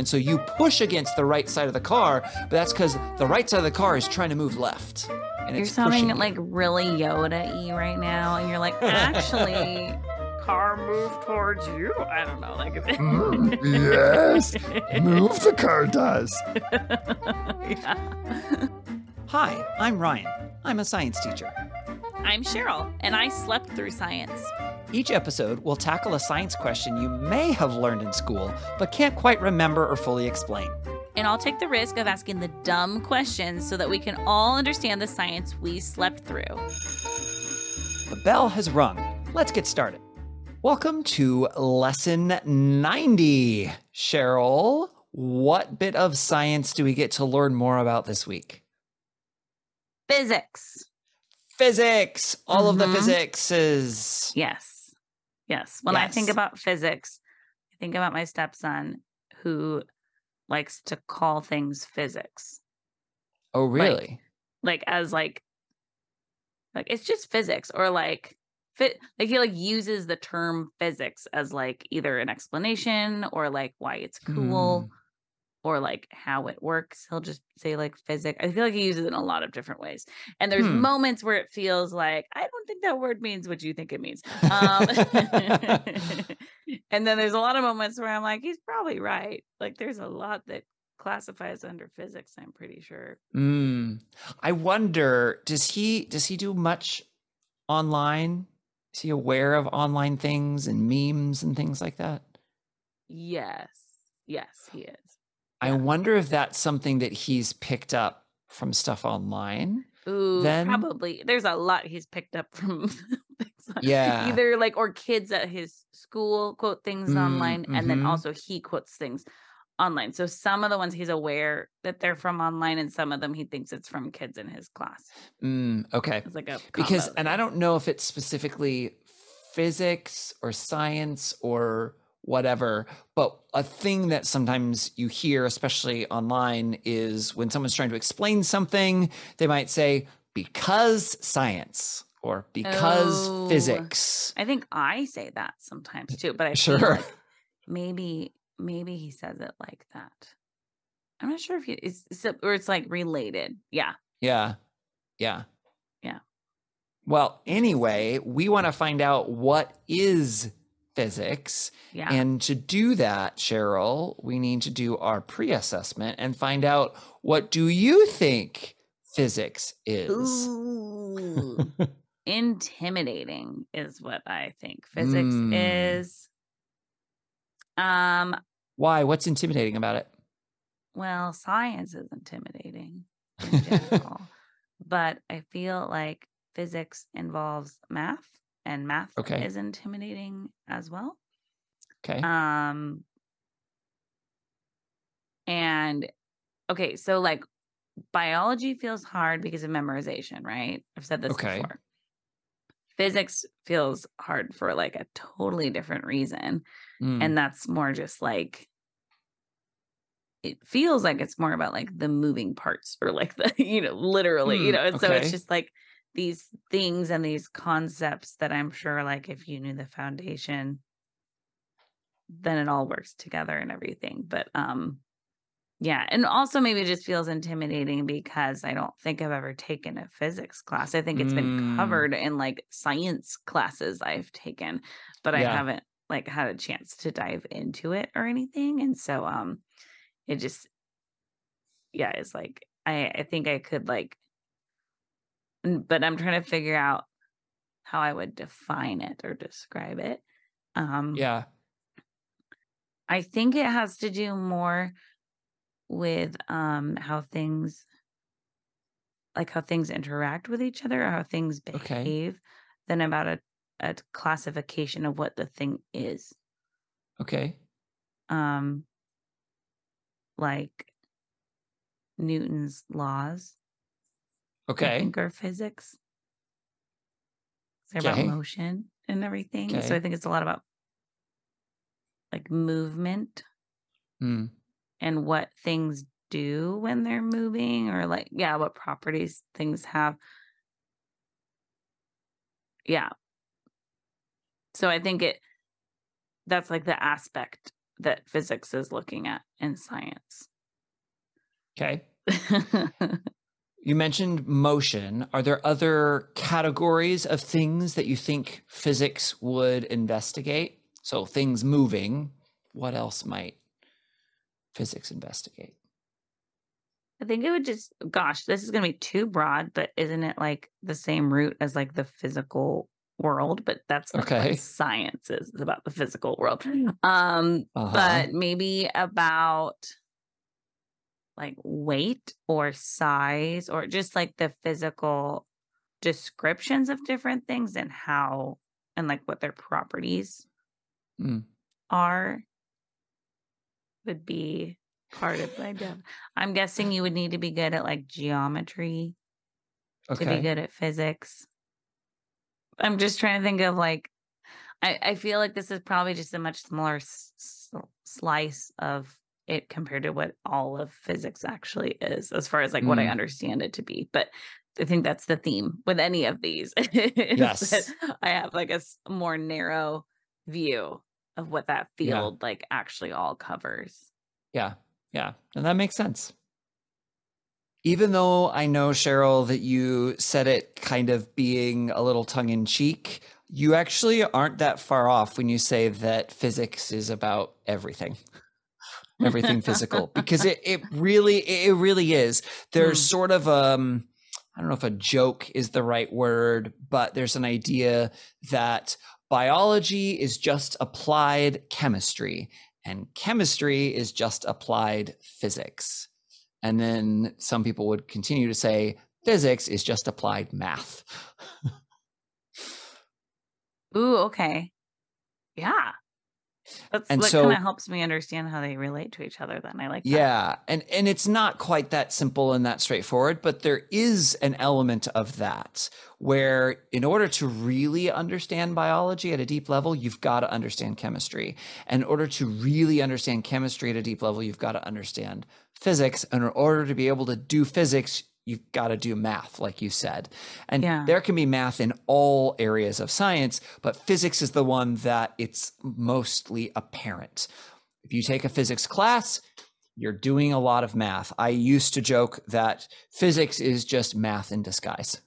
And so you push against the right side of the car, but that's because the right side of the car is trying to move left. And You're it's sounding pushing you. like really Yoda-y right now. And you're like, actually, car move towards you. I don't know. Like, Yes. Move the car does. Yeah. Hi, I'm Ryan. I'm a science teacher. I'm Cheryl, and I slept through science. Each episode will tackle a science question you may have learned in school, but can't quite remember or fully explain. And I'll take the risk of asking the dumb questions so that we can all understand the science we slept through. The bell has rung. Let's get started. Welcome to Lesson 90. Cheryl, what bit of science do we get to learn more about this week? Physics. Physics. All of the Mhm. physics. Yes. When I Yes. think about physics, I think about my stepson who likes to call things physics. Oh, really? Like as like it's just physics, or like he like uses the term physics as like either an explanation or like why it's cool or like how it works. He'll just say like physics. I feel like he uses it in a lot of different ways. And there's moments where it feels like, I don't think that word means what you think it means. And then there's a lot of moments where I'm like, he's probably right. Like there's a lot that classifies under physics, I'm pretty sure. I wonder, does he do much online? Is he aware of online things and memes and things like that? Yes, he is. I wonder if that's something that he's picked up from stuff online. Ooh, then? probably. There's a lot he's picked up from Yeah. either like, or kids at his school quote things online, and then also he quotes things online. So some of the ones he's aware that they're from online, and some of them he thinks it's from kids in his class. Okay. It's like a because, combo. and I don't know if it's specifically physics or science or whatever, but a thing that sometimes you hear, especially online, is when someone's trying to explain something, they might say, because science or because physics. I think I say that sometimes too, but I Sure. feel like maybe he says it like that. I'm not sure if it's like related. Yeah. Well, anyway, we want to find out what is physics. Yeah. And to do that, Cheryl, we need to do our pre-assessment and find out, what do you think physics is? Ooh. Intimidating is what I think physics is. Why? What's intimidating about it? Well, science is intimidating in general, but I feel like physics involves math, and math is intimidating as well. Okay. And okay, so like biology feels hard because of memorization, right? I've said this before. Physics feels hard for like a totally different reason. And that's more just like, it feels like it's more about like the moving parts, or like the, literally, and so it's just like these things and these concepts that I'm sure like if you knew the foundation, then it all works together and everything. But yeah, and also maybe it just feels intimidating because I don't think I've ever taken a physics class. I think it's been covered in like science classes I've taken, but I haven't like had a chance to dive into it or anything. And so it just, it's like I think I could like, but I'm trying to figure out how I would define it or describe it. I think it has to do more with how things interact with each other, or how things behave, than about a classification of what the thing is. Like Newton's laws, I think, are physics. They're about motion and everything. So I think it's a lot about like movement and what things do when they're moving, or like, what properties things have. So I think that's like the aspect that physics is looking at in science. Okay. You mentioned motion. Are there other categories of things that you think physics would investigate? So things moving, what else might physics investigate? I think it would just, gosh, this is going to be too broad, but isn't it like the same root as like the physical world? But that's not what science is. It's about the physical world. But maybe about like weight or size or just like the physical descriptions of different things and how and like what their properties are would be part of my job. I'm guessing you would need to be good at like geometry to be good at physics. I'm just trying to think of like, I feel like this is probably just a much smaller slice of it compared to what all of physics actually is, as far as like what I understand it to be. But I think that's the theme with any of these. Yes. I have like a more narrow view of what that field like actually all covers. Yeah. Yeah. And that makes sense. Even though I know, Cheryl, that you said it kind of being a little tongue in cheek, you actually aren't that far off when you say that physics is about everything. Everything physical, because it really is. There's sort of I don't know if a joke is the right word, but there's an idea that biology is just applied chemistry and chemistry is just applied physics. And then some people would continue to say physics is just applied math. Ooh, okay. Yeah. That kind of helps me understand how they relate to each other then. I like that. Yeah. And it's not quite that simple and that straightforward, but there is an element of that where in order to really understand biology at a deep level, you've got to understand chemistry. And in order to really understand chemistry at a deep level, you've got to understand physics. And in order to be able to do physics, you've got to do math, like you said. And there can be math in all areas of science, but physics is the one that it's mostly apparent. If you take a physics class, you're doing a lot of math. I used to joke that physics is just math in disguise.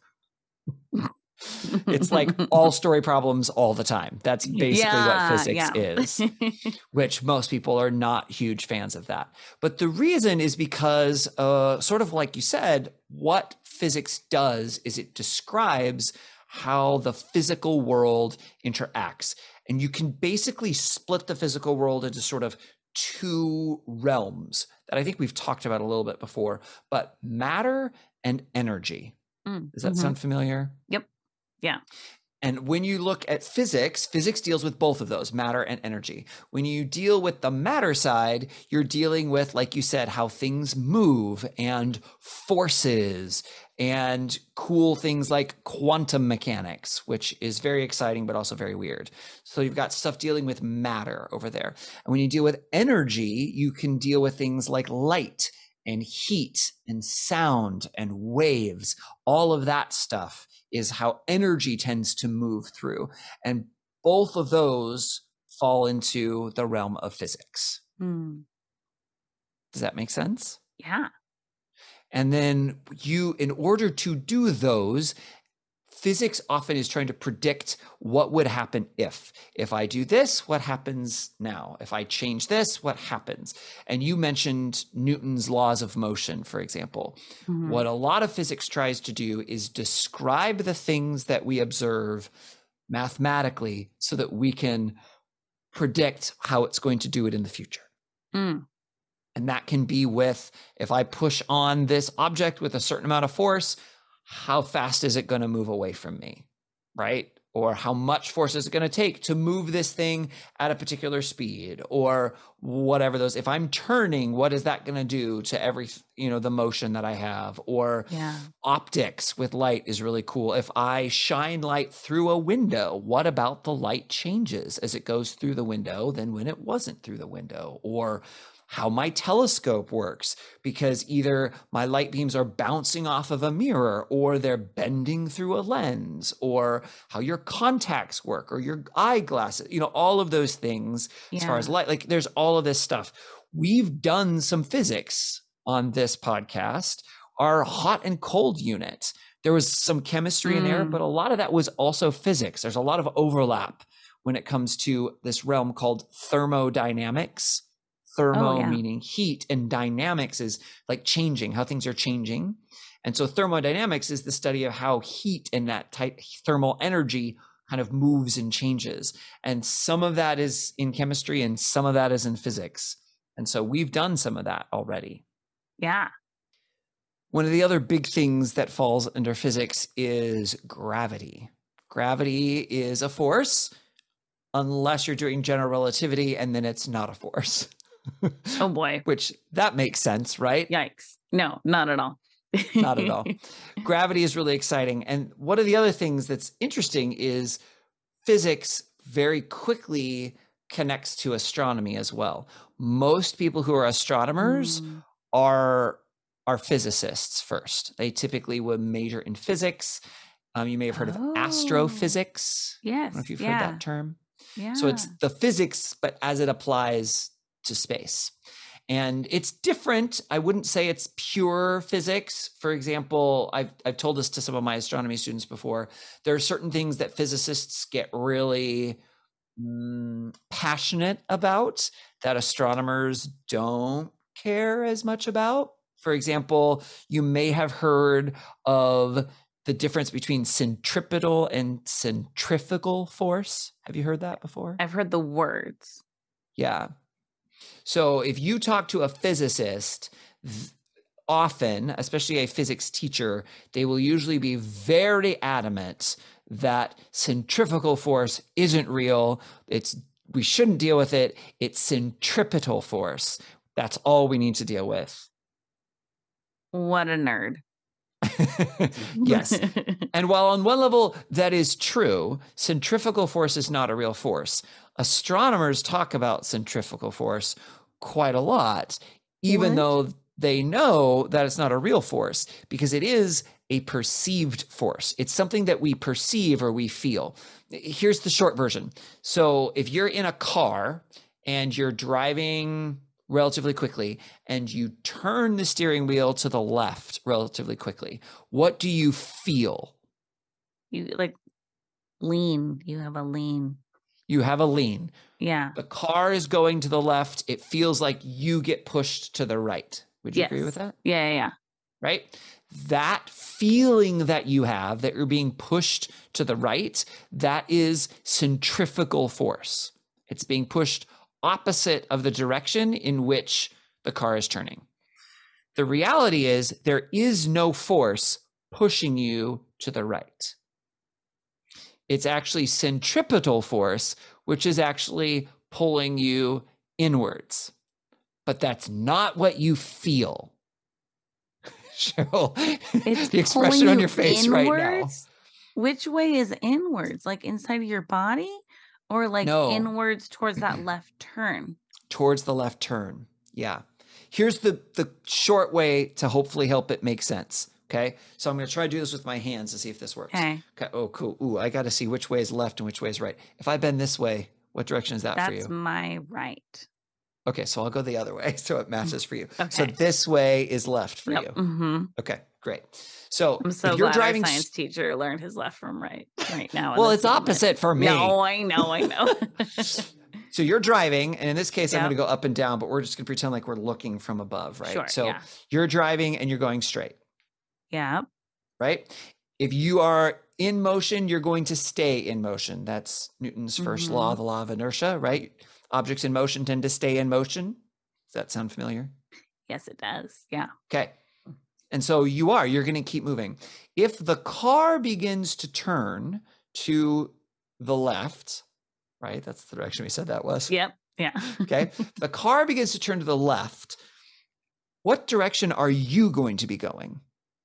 It's like all story problems all the time. That's basically what physics is, which most people are not huge fans of that. But the reason is because, sort of like you said, what physics does is it describes how the physical world interacts. And you can basically split the physical world into sort of two realms that I think we've talked about a little bit before, but matter and energy. Does that sound familiar? Yep. Yeah. And when you look at physics, physics deals with both of those, matter and energy. When you deal with the matter side, you're dealing with, like you said, how things move and forces and cool things like quantum mechanics, which is very exciting, but also very weird. So you've got stuff dealing with matter over there. And when you deal with energy, you can deal with things like light and heat and sound and waves. All of that stuff is how energy tends to move through. And both of those fall into the realm of physics. Does that make sense? Yeah. And then in order to do those, physics often is trying to predict what would happen if I do this, what happens now? If I change this, what happens? And you mentioned Newton's laws of motion, for example. What a lot of physics tries to do is describe the things that we observe mathematically so that we can predict how it's going to do it in the future. And that can be with, if I push on this object with a certain amount of force, how fast is it going to move away from me, right? Or how much force is it going to take to move this thing at a particular speed, or whatever those, if I'm turning, what is that going to do to every, the motion that I have? Or optics with light is really cool. If I shine light through a window, what about the light changes as it goes through the window than when it wasn't through the window? Or how my telescope works, because either my light beams are bouncing off of a mirror or they're bending through a lens, or how your contacts work or your eyeglasses, all of those things as far as light, like there's all all of this stuff. We've done some physics on this podcast, our hot and cold unit. There was some chemistry in there, but a lot of that was also physics. There's a lot of overlap when it comes to this realm called thermodynamics. Meaning heat, and dynamics is like changing, how things are changing. And so thermodynamics is the study of how heat and that thermal energy kind of moves and changes. And some of that is in chemistry and some of that is in physics. And so we've done some of that already. Yeah. One of the other big things that falls under physics is gravity. Gravity is a force unless you're doing general relativity, and then it's not a force. Oh boy. Which that makes sense, right? Yikes. No, not at all. Not at all. Gravity is really exciting. And one of the other things that's interesting is physics very quickly connects to astronomy as well. Most people who are astronomers are physicists first. They typically would major in physics. You may have heard of astrophysics. Yes. I don't know if you've heard that term. Yeah. So it's the physics, but as it applies to space. And it's different. I wouldn't say it's pure physics. For example, I've told this to some of my astronomy students before. There are certain things that physicists get really passionate about that astronomers don't care as much about. For example, you may have heard of the difference between centripetal and centrifugal force. Have you heard that before? I've heard the words. Yeah. So if you talk to a physicist, often, especially a physics teacher, they will usually be very adamant that centrifugal force isn't real. We shouldn't deal with it. It's centripetal force. That's all we need to deal with. What a nerd. Yes. And while on one level that is true, centrifugal force is not a real force. Astronomers talk about centrifugal force quite a lot, even though they know that it's not a real force, because it is a perceived force. It's something that we perceive or we feel. Here's the short version. So if you're in a car and you're driving relatively quickly and you turn the steering wheel to the left relatively quickly, what do you feel? You like lean. You have a lean. You have a lean. Yeah. The car is going to the left. It feels like you get pushed to the right. Would you agree with that? Yeah. Right? That feeling that you have, that you're being pushed to the right, that is centrifugal force. It's being pushed opposite of the direction in which the car is turning. The reality is there is no force pushing you to the right. It's actually centripetal force, which is actually pulling you inwards. But that's not what you feel. Cheryl, it's the expression on your face inwards? Right now. Which way is inwards? Like inside of your body? Or like inwards towards that left turn? Towards the left turn, yeah. Here's the short way to hopefully help it make sense, okay? So I'm going to try to do this with my hands to see if this works. Okay. Oh, cool. Ooh, I got to see which way is left and which way is right. If I bend this way, what direction is that for you? That's my right. Okay, so I'll go the other way so it matches for you. Okay. So this way is left for you. Mm-hmm. Okay, great. So I'm so if you're glad driving, our science teacher learned his left from right now. Well, it's opposite for me. No, I know. So you're driving, and in this case, I'm going to go up and down, but we're just going to pretend like we're looking from above, right? Sure, so you're driving and you're going straight. Yeah. Right? If you are in motion, you're going to stay in motion. That's Newton's first law, the law of inertia, right? Objects in motion tend to stay in motion. Does that sound familiar? Yes, it does. Yeah. Okay. And so you're going to keep moving. If the car begins to turn to the left, right? That's the direction we said that was. Yep. Yeah. Okay. The car begins to turn to the left. What direction are you going to be going?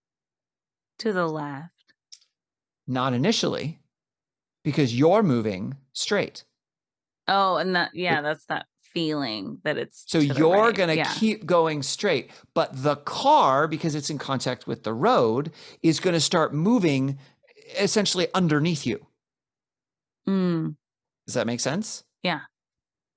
To the left. Not initially, because you're moving straight. Oh, and that's that feeling that it's so you're going to keep going straight, but the car, because it's in contact with the road, is going to start moving essentially underneath you. Does that make sense? Yeah.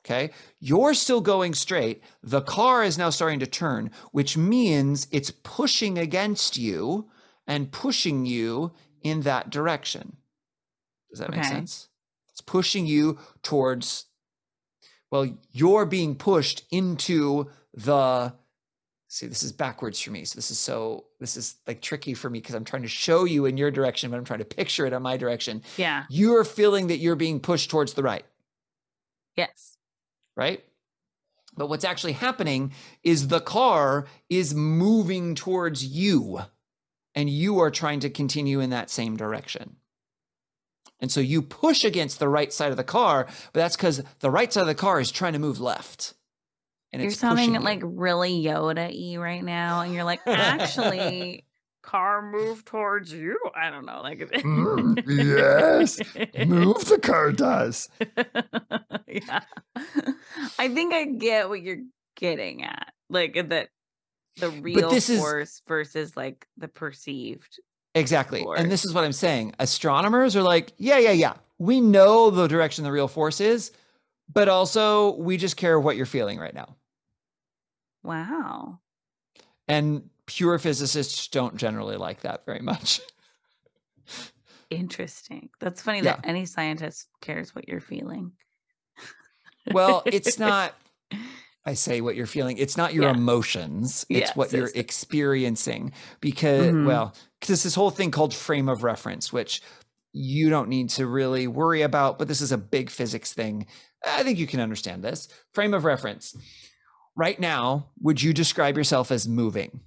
Okay. You're still going straight. The car is now starting to turn, which means it's pushing against you and pushing you in that direction. Does that make sense? It's pushing you towards, well, you're being pushed into the, see, this is backwards for me. So this is like tricky for me because I'm trying to show you in your direction, but I'm trying to picture it in my direction. Yeah. You're feeling that you're being pushed towards the right. Yes. Right? But what's actually happening is the car is moving towards you and you are trying to continue in that same direction. And so you push against the right side of the car, but that's because the right side of the car is trying to move left. And you're sounding like really Yoda-y right now. And you're like, actually, car move towards you. I don't know. Like, yes, move the car does. Yeah. I think I get what you're getting at. Like that the real force versus like the perceived. Exactly. force. And this is what I'm saying. Astronomers are like, yeah. We know the direction the real force is, but also we just care what you're feeling right now. Wow. And pure physicists don't generally like that very much. Interesting. That's funny that any scientist cares what you're feeling. Well, it's not, I say what you're feeling. It's not your emotions. It's what you're experiencing because, well, because this whole thing called frame of reference, which you don't need to really worry about, but this is a big physics thing. I think you can understand this. Frame of reference. Right now, would you describe yourself as moving?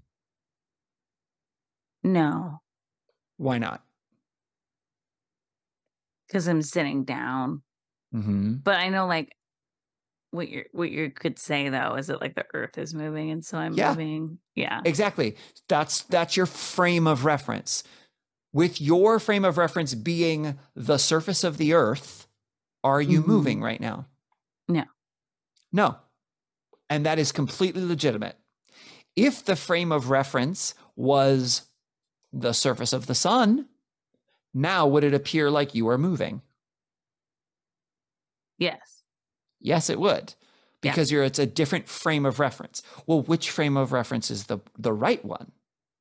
No. Why not? Because I'm sitting down. Mm-hmm. But I know like what you could say though is that like the earth is moving and so I'm moving. Yeah. Exactly. That's your frame of reference. With your frame of reference being the surface of the earth, are you moving right now? No. And that is completely legitimate. If the frame of reference was the surface of the sun, now would it appear like you are moving? Yes. Yes, it would. Because it's a different frame of reference. Well, which frame of reference is the right one?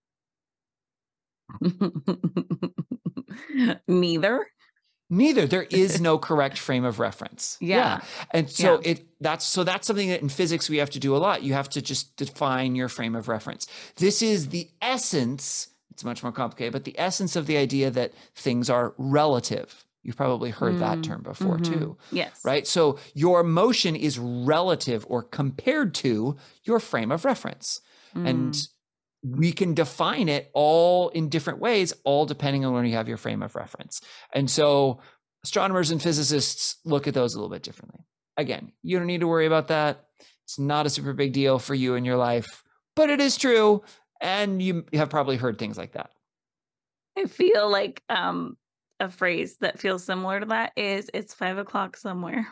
Neither. There is no correct frame of reference. Yeah. And so that's something that in physics we have to do a lot. You have to just define your frame of reference. This is the essence. It's much more complicated, but the essence of the idea that things are relative. You've probably heard that term before too. Yes. Right? So your motion is relative or compared to your frame of reference. And we can define it all in different ways, all depending on where you have your frame of reference. And so astronomers and physicists look at those a little bit differently. Again, you don't need to worry about that. It's not a super big deal for you in your life, but it is true. And you have probably heard things like that. I feel like a phrase that feels similar to that is it's 5 o'clock somewhere.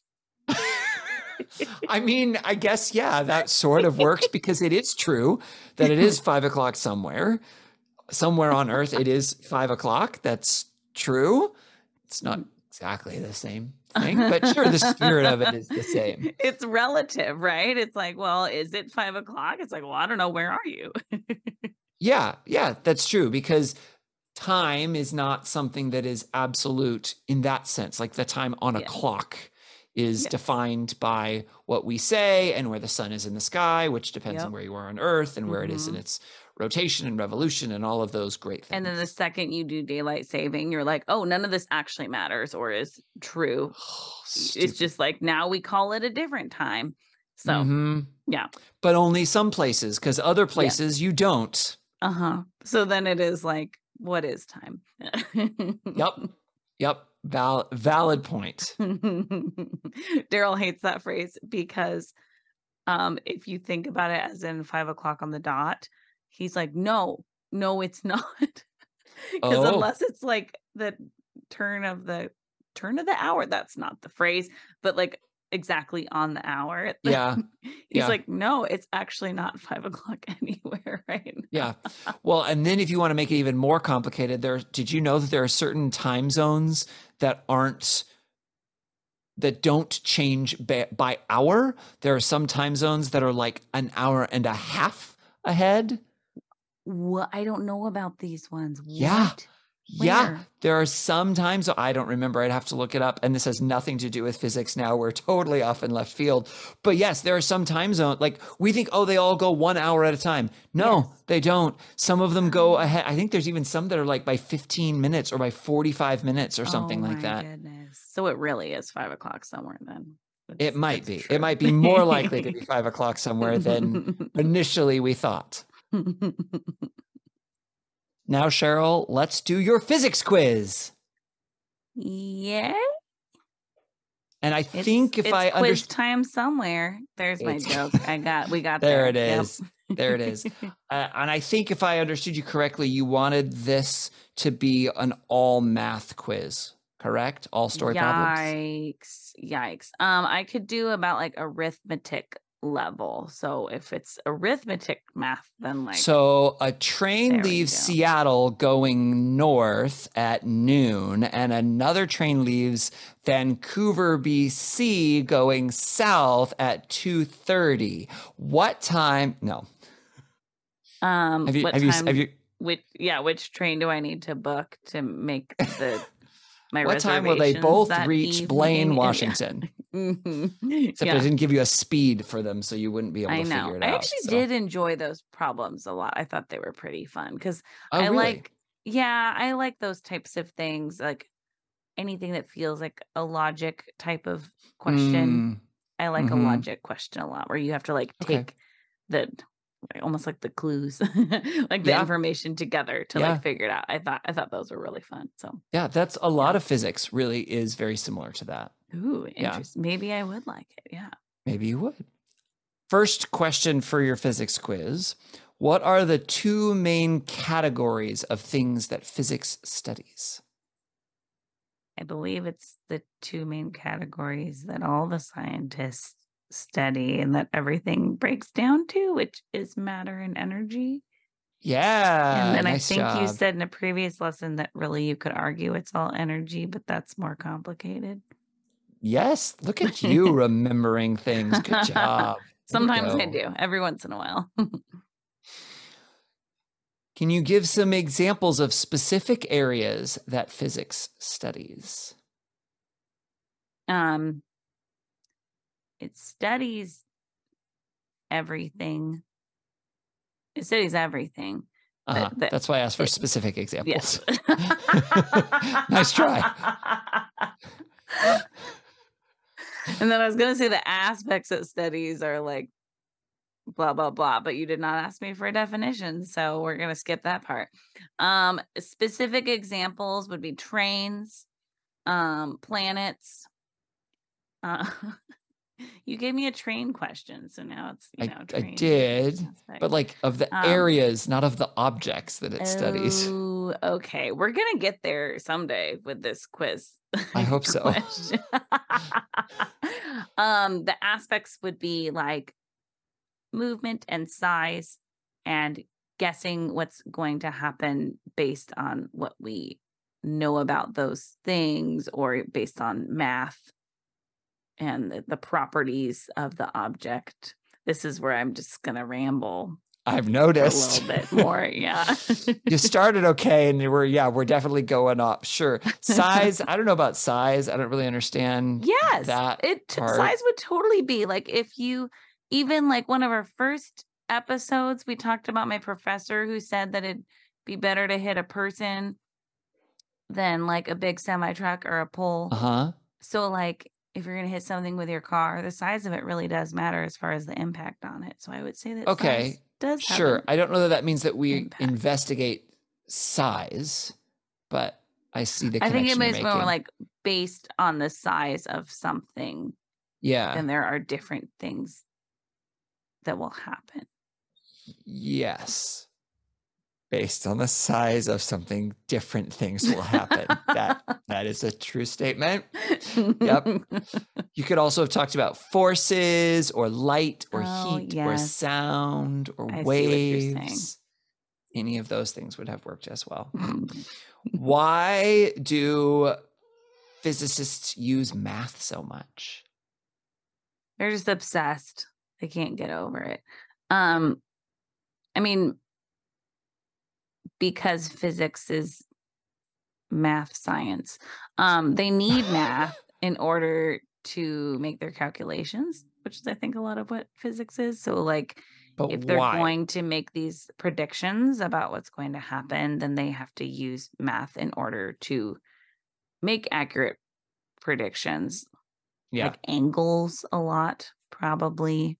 I mean, I guess, that sort of works because it is true that it is 5 o'clock somewhere on earth. It is 5 o'clock. That's true. It's not exactly the same thing, but sure, the spirit of it is the same. It's relative, right? It's like, well, is it 5 o'clock? It's like, well, I don't know. Where are you? Yeah, that's true because time is not something that is absolute in that sense. Like the time on a clock is defined by what we say and where the sun is in the sky, which depends on where you are on Earth and where it is in its rotation and revolution and all of those great things. And then the second you do daylight saving, you're like, oh, none of this actually matters or is true. It's just like now we call it a different time. So, But only some places because other places you don't. So then it is like, what is time? Yep. Valid point. Daryl hates that phrase because if you think about it as in 5 o'clock on the dot, he's like, no, it's not. Because unless it's like the turn of the hour, that's not the phrase, but like exactly on the hour. He's like, no, it's actually not 5 o'clock anywhere, right? Well, and then if you want to make it even more complicated, did you know that there are certain time zones that aren't that don't change by hour. There are some time zones that are like an hour and a half ahead. What? I don't know about these ones. Yeah. What? Yeah, Where? there are some times, I don't remember, I'd have to look it up, and this has nothing to do with physics now, we're totally off in left field, but yes, there are some time zones, like we think, they all go 1 hour at a time. No, Yes. they don't. Some of them go ahead. I think there's even some that are like by 15 minutes or by 45 minutes or something like that. Oh my goodness. So it really is 5 o'clock somewhere then. It might be. True. It might be more likely to be 5 o'clock somewhere than initially we thought. Now, Cheryl, let's do your physics quiz. Yay. And I think if I understand, quiz time somewhere. There's my joke. We got there. It is. Yep. There it is. And I think if I understood you correctly, you wanted this to be an all math quiz, correct? All story problems. Yikes. I could do about like arithmetic level. So if it's arithmetic math, then like. So a train leaves Seattle going north at noon, and another train leaves Vancouver, BC going south at 2:30. What time? No. Which train do I need to book to make my what time will they both reach Blaine, Washington? Except I didn't give you a speed for them, so you wouldn't be able to figure it out. I actually did enjoy those problems a lot. I thought they were pretty fun because I really? like those types of things, like anything that feels like a logic type of question. I like a logic question a lot, where you have to like take almost like the clues, like the information together to like figure it out. I thought those were really fun. So yeah, that's a lot of physics. Really is very similar to that. Ooh, interesting. Yeah. Maybe I would like it. Yeah. Maybe you would. First question for your physics quiz. What are the two main categories of things that physics studies? I believe it's the two main categories that all the scientists study and that everything breaks down to, which is matter and energy. Yeah. And then nice I think job. you said in a previous lesson that really you could argue it's all energy, but that's more complicated. Yes. Look at you remembering things. Good job. Sometimes I do, every once in a while. Can you give some examples of specific areas that physics studies? It studies everything. It studies everything. That's why I asked for specific examples. Yes. Nice try. And then I was going to say the aspects it studies are like blah, blah, blah, but you did not ask me for a definition. So we're going to skip that part. Specific examples would be trains, planets. You gave me a train question, so now it's I did, but like of the areas, not of the objects that it studies. Oh, okay. We're gonna get there someday with this quiz. I hope so. The aspects would be like movement and size, and guessing what's going to happen based on what we know about those things, or based on math and the properties of the object. This is where I'm just going to ramble. I've noticed. A little bit more, yeah. You started okay, and we're definitely going up. Sure. Size, I don't know about size. I don't really understand that part. Size would totally be like if you, even like one of our first episodes, we talked about my professor who said that it'd be better to hit a person than like a big semi-truck or a pole. So like, if you're going to hit something with your car, the size of it really does matter as far as the impact on it. So I would say that size does have sure. I don't know that means that we investigate size, but I see the connection. I think it is more like based on the size of something. Yeah. Then there are different things that will happen. Yes. Based on the size of something, different things will happen. That is a true statement. Yep. You could also have talked about forces or light or heat or sound or waves. Any of those things would have worked as well. Why do physicists use math so much? They're just obsessed. They can't get over it. I mean, because physics is math science. They need math in order to make their calculations, which is, I think, a lot of what physics is. So, like, But if they're why? going to make these predictions about what's going to happen, then they have to use math in order to make accurate predictions. Yeah. Like angles a lot, probably.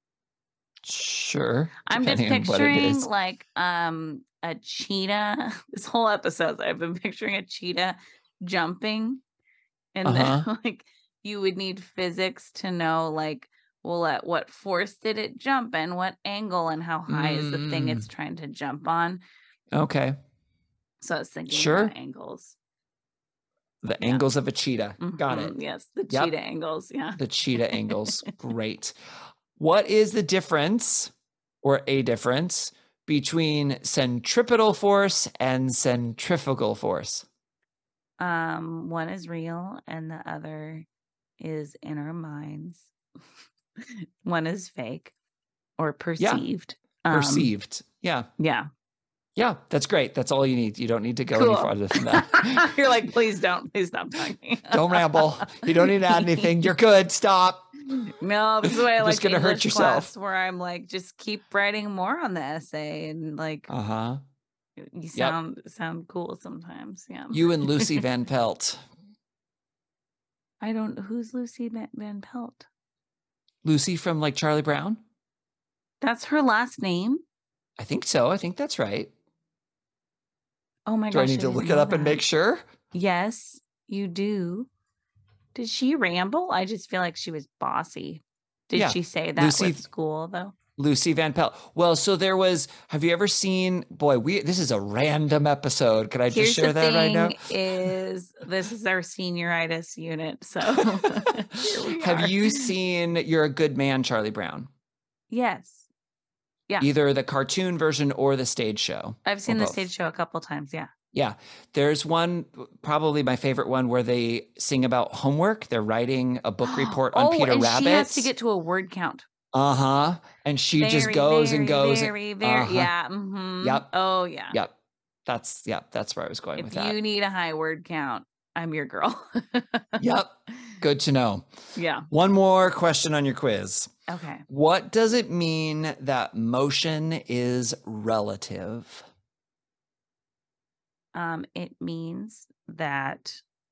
Sure. I'm just Depending on what it picturing is. like a cheetah. This whole episode, I've been picturing a cheetah jumping, and then like you would need physics to know, like, well, at what force did it jump, and what angle, and how high is the thing it's trying to jump on. Okay. So I was thinking Sure. about angles. The angles of a cheetah. Got it. Yes, the cheetah angles. Yeah. The cheetah angles. Great. What is the difference, or a difference, between centripetal force and centrifugal force? One is real and the other is in our minds. One is fake or perceived. Perceived. Yeah. Yeah. Yeah, that's great. That's all you need. You don't need to go any farther than that. You're like, please don't. Please stop talking. Don't ramble. You don't need to add anything. You're good. Stop. No, this is why I like just gonna hurt yourself. Where I'm like, just keep writing more on the essay, and like, you sound cool sometimes. Yeah. You and Lucy Van Pelt. I don't. Who's Lucy Van Pelt? Lucy from like Charlie Brown. That's her last name. I think so. I think that's right. Oh my gosh. Do I need to look it up and make sure? Yes, you do. Did she ramble? I just feel like she was bossy. Did she say that with school, though? Lucy Van Pelt. Well, so there was, have you ever seen, this is a random episode. Could I just share that right now? This is our senioritis unit. So have you seen You're a Good Man, Charlie Brown? Yes. Yeah. Either the cartoon version or the stage show. I've seen the stage show a couple times. Yeah. Yeah. There's one, probably my favorite one, where they sing about homework. They're writing a book report on Peter Rabbit. She has to get to a word count. And she just goes and goes. Yeah. Yep. Oh, yeah. Yep. That's where I was going with that. If you need a high word count, I'm your girl. Yep. Good to know. Yeah. One more question on your quiz. Okay. What does it mean that motion is relative? It means that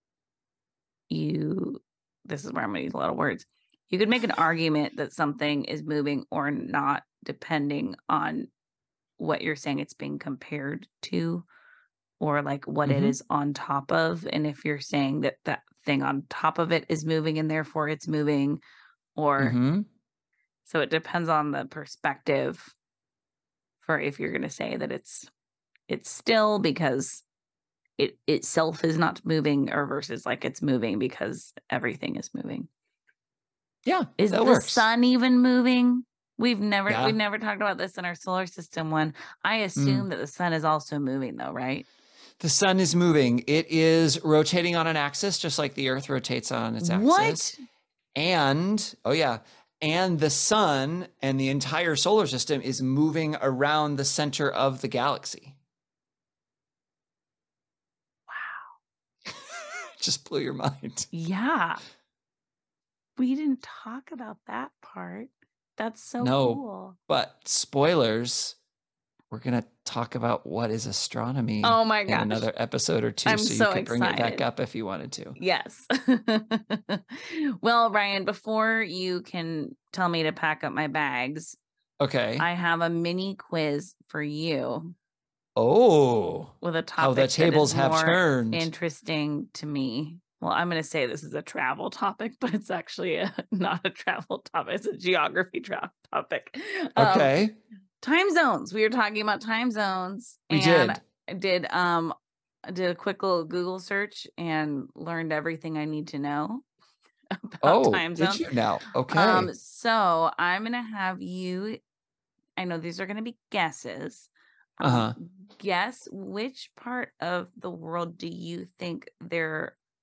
this is where I'm going to use a lot of words. You could make an argument that something is moving or not, depending on what you're saying it's being compared to, or like what it is on top of. And if you're saying that that thing on top of it is moving and therefore it's moving, or so it depends on the perspective for if you're going to say that it's still because it itself is not moving, or versus like it's moving because everything is moving. Yeah. Is the works. sun even moving? We've never talked about this in our solar system one. I assume that the sun is also moving though, right? The sun is moving. It is rotating on an axis, just like the Earth rotates on its axis. What? And, and the sun and the entire solar system is moving around the center of the galaxy. Wow. Just blew your mind. Yeah. We didn't talk about that part. That's so cool. But spoilers, we're going to talk about what is astronomy in another episode or two. So you could bring it back up if you wanted to. Yes. Well, Ryan, before you can tell me to pack up my bags, okay, I have a mini quiz for you. Oh, with a topic how the tables that is have turned. Interesting to me. Well, I'm going to say this is a travel topic, but it's actually not a travel topic. It's a geography topic. Okay. Time zones. We were talking about time zones. I did a quick little Google search and learned everything I need to know about time zones. Did you now? Okay. So I'm going to have you, I know these are going to be guesses. Guess which part of the world do you think there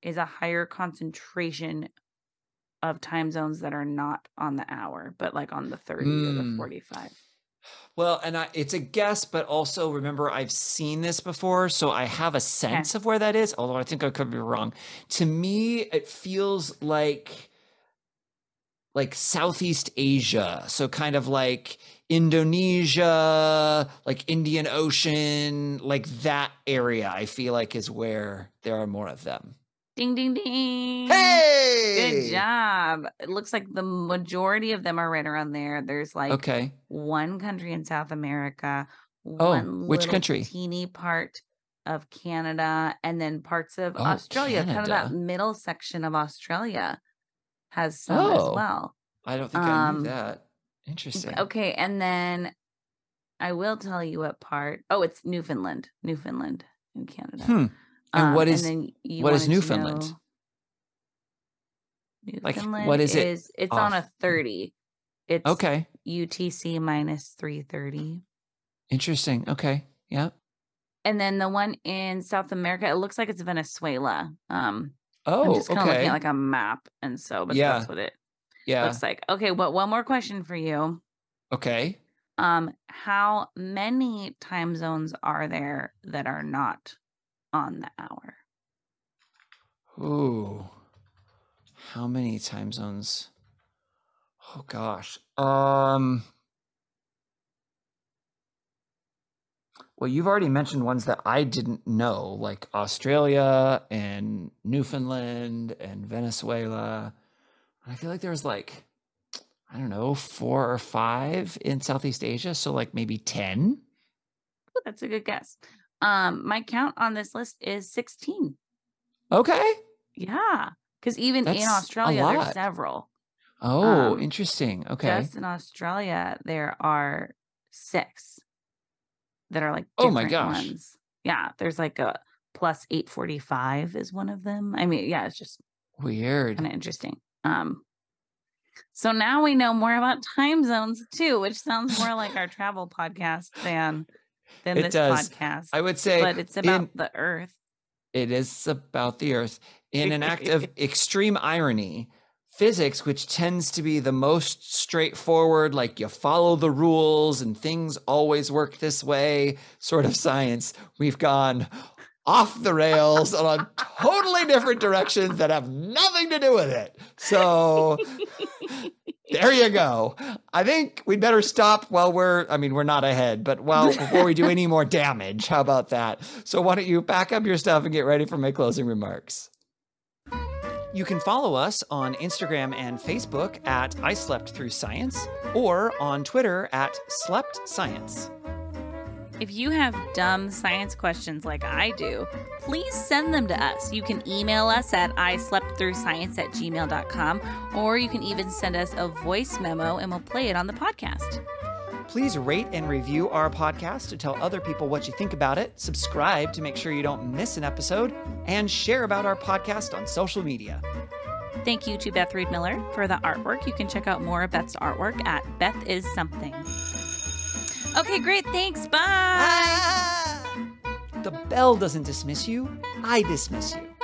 is a higher concentration of time zones that are not on the hour, but like on the 30 or the 45. Well, and it's a guess, but also remember I've seen this before, so I have a sense of where that is, although I think I could be wrong. To me, it feels like Southeast Asia, so kind of like Indonesia, like Indian Ocean, like that area, I feel like is where there are more of them. Ding, ding, ding. Hey! Good job. It looks like the majority of them are right around there. There's like one country in South America, which country? Teeny part of Canada, and then parts of Australia. Canada. Kind of that middle section of Australia has some as well. I don't think I knew that. Interesting. Okay, and then I will tell you what part. Oh, it's Newfoundland in Canada. And what is Newfoundland? Newfoundland, what is it? It's on a 30. It's UTC minus 3:30. Interesting. Okay. Yeah. And then the one in South America, it looks like it's Venezuela. I'm just kind of looking at like a map, and so, but that's what it looks like. Okay, but one more question for you. Okay. How many time zones are there that are not on the hour? Ooh. How many time zones? Oh gosh. Well, you've already mentioned ones that I didn't know, like Australia and Newfoundland and Venezuela. I feel like there was like, I don't know, 4 or 5 in Southeast Asia. So like maybe 10. Oh, that's a good guess. My count on this list is 16. Okay. Yeah. Because even in Australia, there's several. Oh, interesting. Okay. Just in Australia, there are 6 that are like different ones. Yeah. There's like a plus 845 is one of them. I mean, yeah, it's just weird. Kind of interesting. So now we know more about time zones too, which sounds more like our travel podcast than this podcast. I would say, but it's about the Earth. It is about the Earth. In an act of extreme irony, physics, which tends to be the most straightforward, like you follow the rules and things always work this way sort of science, we've gone off the rails on totally different directions that have nothing to do with it. So there you go. I think we'd better stop while we're not ahead, but before we do any more damage. How about that? So why don't you pack up your stuff and get ready for my closing remarks? You can follow us on Instagram and Facebook at I Slept Through Science or on Twitter at Slept Science. If you have dumb science questions like I do, please send them to us. You can email us at isleptthroughscience@gmail.com, or you can even send us a voice memo and we'll play it on the podcast. Please rate and review our podcast to tell other people what you think about it, subscribe to make sure you don't miss an episode, and share about our podcast on social media. Thank you to Beth Reed Miller for the artwork. You can check out more of Beth's artwork at Beth Is Something. Okay, great. Thanks. Bye. The bell doesn't dismiss you. I dismiss you.